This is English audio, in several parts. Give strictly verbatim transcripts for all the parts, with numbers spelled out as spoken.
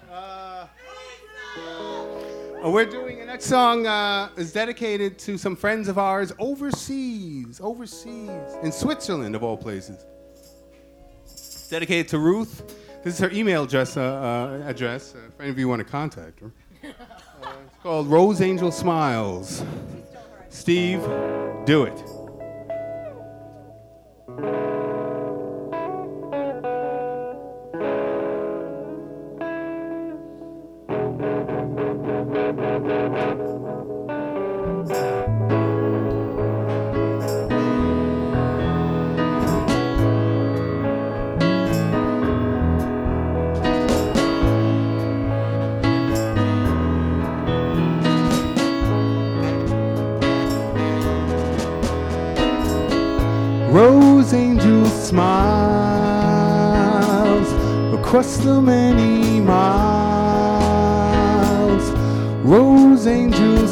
Uh, we're doing the next song uh, is dedicated to some friends of ours overseas, overseas in Switzerland of all places. It's dedicated to Ruth. This is her email address. Uh, uh, address. Uh, if any of you want to contact her, uh, it's called Rose Angel Smiles. Steve, do it. Rose Angel smiles across the many miles. Rose Angel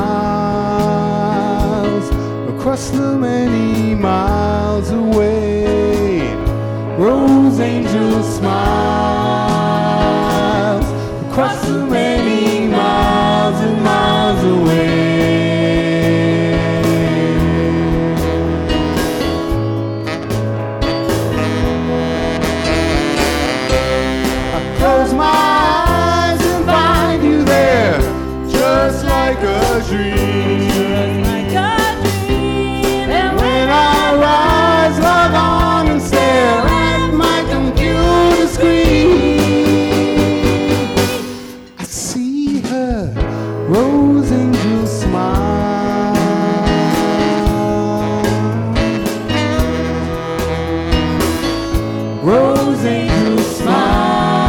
smiles across the many miles away. Rose Angel smiles across the many miles and miles away. Like a dream, just like a dream. And when I rise, log on and stare at my computer screen, I see her, Rose Angel smile. Rose Angel smile.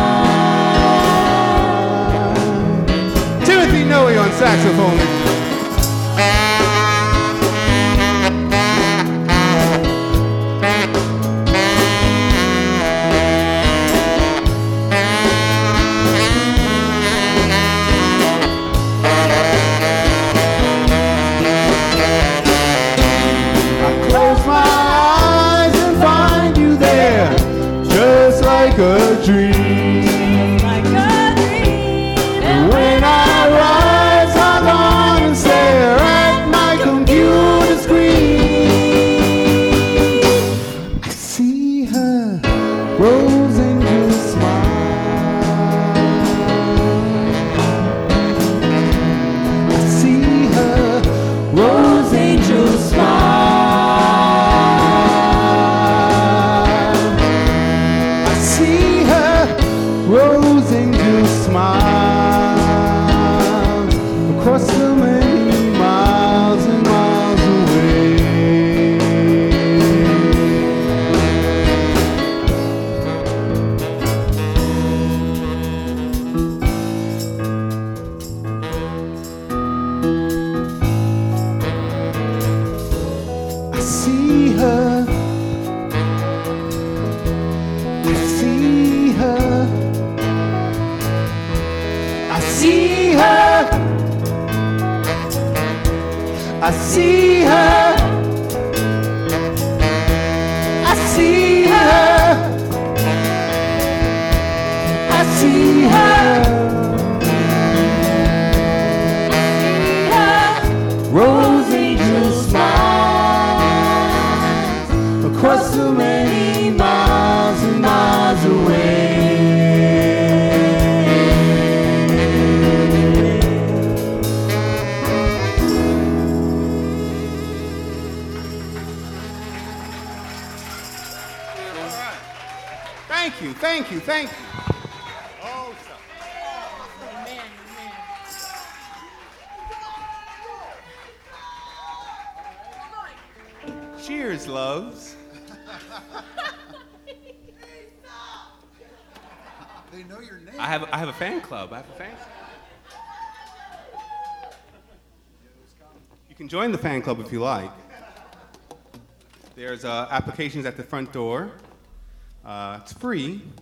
Noe on saxophone. I close my eyes and find you there, just like a dream. Like a dream. And when I rise, log on and stare at my computer screen, I see her, Rose Angel smile. I see her, Rose Angel smile. I see her, Rose Angel smile across the many miles and miles away. I see her, I see her, I see her, I see her, I see her, I see her, Rose Angel smiles across the many miles and miles away. Thank you, thank you, thank you. Oh, Man, man. cheers, loves. They know your name. I have I have a fan club. I have a fan club. You can join the fan club if you like. There's uh, applications at the front door. Uh, it's free.